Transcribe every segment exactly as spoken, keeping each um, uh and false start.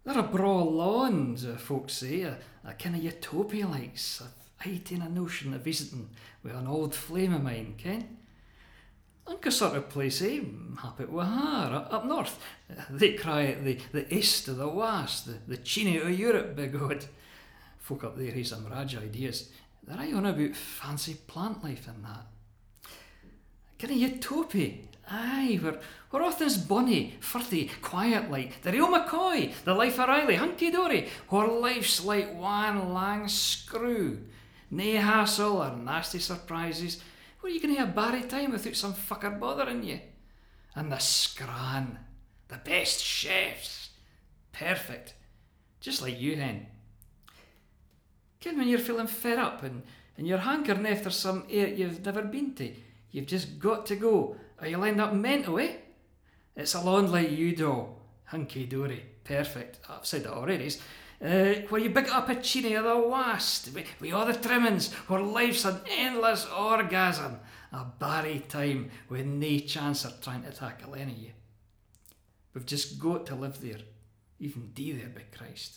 They're a braw lawns, uh, folks say, a, a kind of utopia likes. I've aye a notion of visiting with an old flame of mine, ken? Like a sort of place, eh? Happy with her, up, up north. Uh, they cry it the, the east of the west, the, the China of Europe, by God. Folk up there have some raj ideas. They're aye on about fancy plant life and that. Kind of utopia. Aye, we're, we're often's bonny, furty, quiet like the real McCoy, the life of Riley, hunky-dory, where life's like one lang screw. Nae hassle or nasty surprises. Where are you going to have a barry time without some fucker bothering you? And the scran, the best chefs. Perfect. Just like you, hen. Ken, when you're feeling fed up and, and you're hankering after some air you've never been to, you've just got to go, or you'll end up mental, eh? It's a lawn like you do. Hunky-dory. Perfect. I've said that already. Uh, where you big up a chine of the west, with, with all the trimmings, where life's an endless orgasm. A barry time with nae chance of trying to tackle any of you. We've just got to live there. Even dee there, by Christ.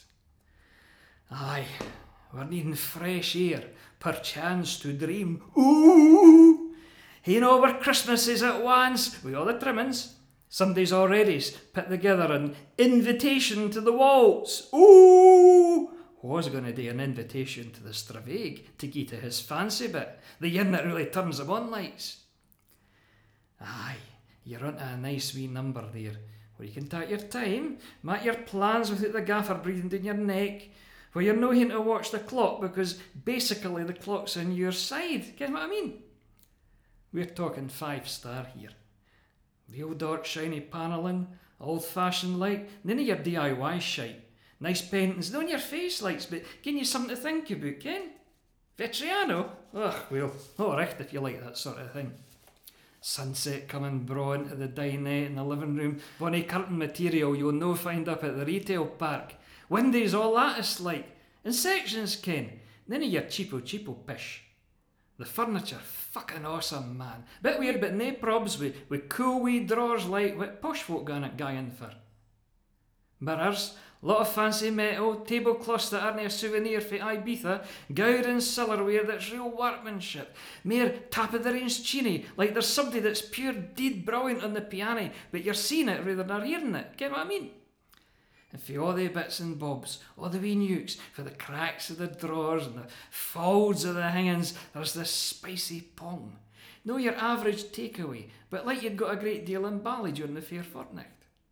Aye, we're needing fresh air, perchance to dream. Ooh! You know where Christmas is at once, with all the trimmings. Somebody's already put together an invitation to the waltz. Ooh! Was going to do an invitation to the Stravig to get to his fancy bit, the yin that really turns him on lights. Aye, you're onto a nice wee number there, where you can take your time, make your plans without the gaffer breathing down your neck, where you're no having to watch the clock because basically the clock's on your side. Get what I mean? We're talking five star here. Real dark shiny panelling, old fashioned light, none of your D I Y shite. Nice paintings, not on your face lights, but giving you something to think about, ken? Vetriano? Ugh, well, alright if you like that sort of thing. Sunset coming braw into the dinette in the living room, bonny curtain material you'll no find up at the retail park. Windows all lattice like, in sections, ken? None of your cheapo cheapo pish. The furniture, fucking awesome, man. Bit weird, but nae probs with, with cool wee drawers like what posh folk gan it guying for. Mirrors, lot of fancy metal, tablecloths that aren't a souvenir for Ibiza, Gowran silverware that's real workmanship, mere top-of-the-range chini, like there's somebody that's pure deed brilliant on the piano, but you're seeing it rather than hearing it, get what I mean? And for all the bits and bobs, all the wee nukes, for the cracks of the drawers and the folds of the hangings, there's this spicy pong. No your average takeaway, but like you'd got a great deal in Bali during the fair fortnight.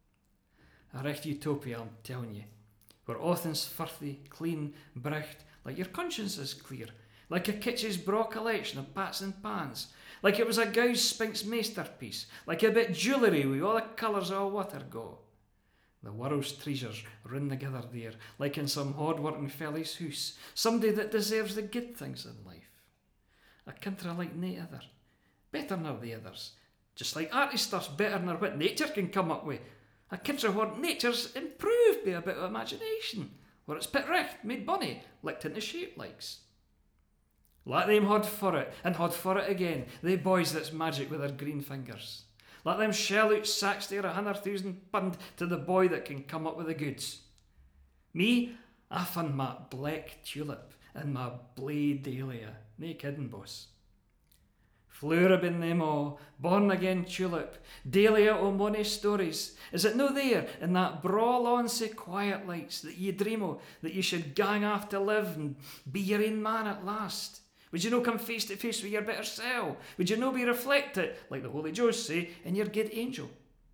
A recht utopia, I'm telling you. Where authins furthy, clean, bricht, like your conscience is clear, like a kitchen's braw collection of pots and pans, like it was a Gauss Sphinx masterpiece, like a bit jewellery with all the colours of water go. The world's treasures run together there, like in some hard-working fella's house, somebody that deserves the good things in life. A country like nae other, better nor the others, just like arty stuff's better nor what nature can come up with. A country where nature's improved by a bit of imagination, where it's pit recht, made bonny, licked into shape likes. Let them hod for it, and hod for it again, they boys that's magic with their green fingers. Let them shell out sacks there a hundred thousand pund to the boy that can come up with the goods. Me, I fund my black tulip and my blade dahlia, nae kidding, boss. Floribin them all, born again tulip, dahlia o' mony stories. Is it no there in that braw lawn sae quiet lights that ye dream o', that ye should gang off to live and be your own man at last? Would you no come face to face with your better self? Would you no be reflected, like the Holy Joes say, in your good angel?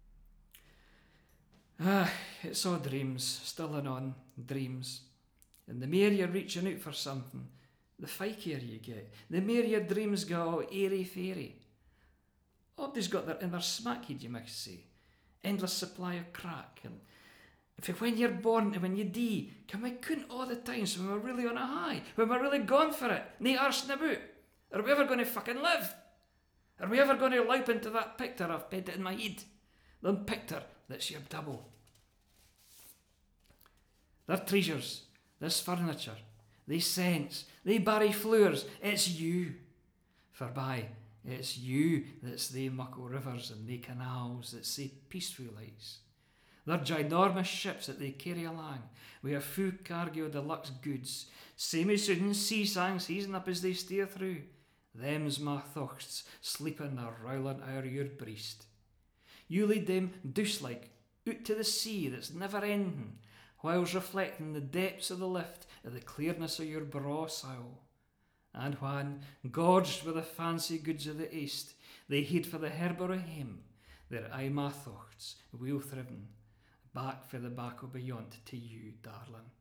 Ah, it's all dreams, still and on, dreams. And the more you're reaching out for something, the fikier you get, the more your dreams go all airy-fairy. Everybody's got their inner smackhead, you might say. Endless supply of crack. And if when you're born and when you die, can we count all the times when we're really on a high, when we're really gone for it, nae arsing about? Are we ever going to fucking live? Are we ever going to loup into that picture I've painted in my head? The picture that's your double. They're treasures, this furniture, they scents, they barry floors, it's you. For by, it's you that's they muckle rivers and they canals that say peaceful lights. They're ginormous ships that they carry along, with a full cargo of deluxe goods, same as soon sea sang season up as they steer through. Them's my thoughts, sleeping or rowling o'er your breast. You lead them douce-like out to the sea that's never ending, whiles reflecting the depths of the lift of the clearness of your braw soul. And when, gorged with the fancy goods of the east, they head for the harbour of him, there aye my thoughts wheel thriven, back for the back o' beyond to you, darling.